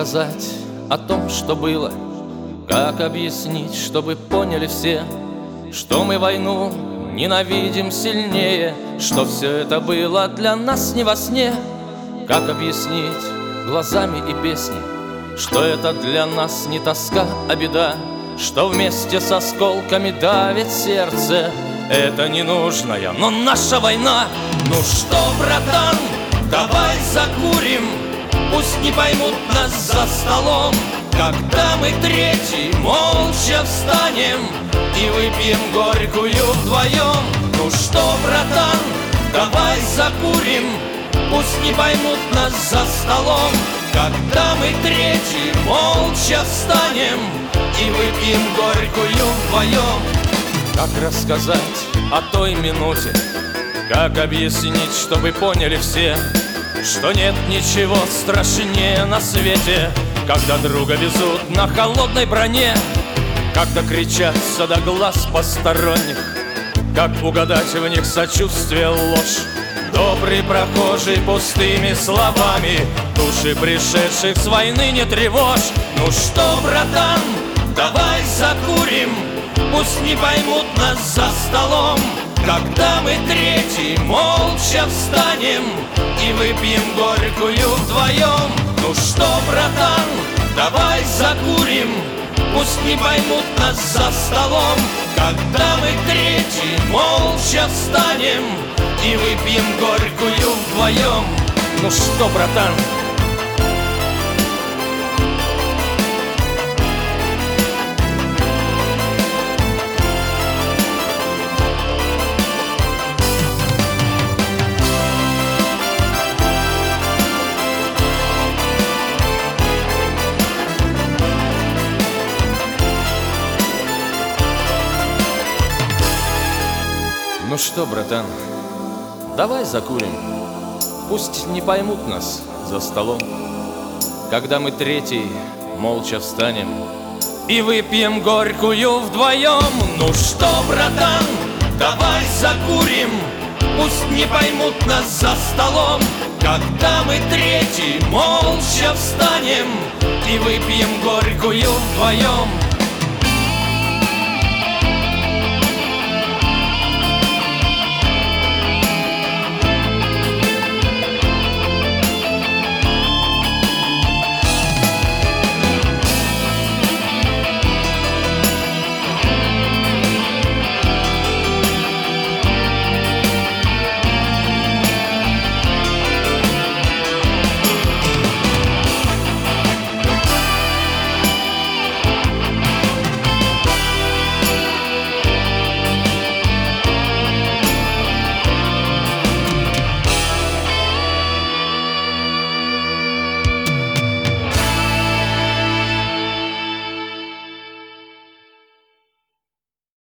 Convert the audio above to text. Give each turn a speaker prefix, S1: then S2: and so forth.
S1: рассказать о том, что было? Как объяснить, чтобы поняли все, что мы войну ненавидим сильнее, что все это было для нас не во сне? Как объяснить глазами и песней, что это для нас не тоска, а беда, что вместе с осколками давит сердце эта ненужная, но наша война? Ну что, братан, давай закурим, пусть не поймут нас за столом, когда мы третий молча встанем и выпьем горькую вдвоем. Ну что, братан, давай закурим, пусть не поймут нас за столом, когда мы третий молча встанем и выпьем горькую вдвоем. Как рассказать о той минуте, как объяснить, чтобы поняли все, что нет ничего страшнее на свете, когда друга везут на холодной броне, когда кричатся до глаз посторонних, как угадать в них сочувствие, ложь. Добрый прохожий пустыми словами души пришедших с войны не тревожь. Ну что, братан, давай закурим, пусть не поймут нас за столом, когда мы третий молча встанем и выпьем горькую вдвоем. Ну что, братан, давай закурим, пусть не поймут нас за столом, когда мы третий молча встанем и выпьем горькую вдвоем. Ну что, братан? Ну что, братан, давай закурим, пусть не поймут нас за столом, когда мы третий молча встанем и выпьем горькую вдвоем. Ну что, братан, давай закурим, пусть не поймут нас за столом, когда мы третий молча встанем и выпьем горькую вдвоем.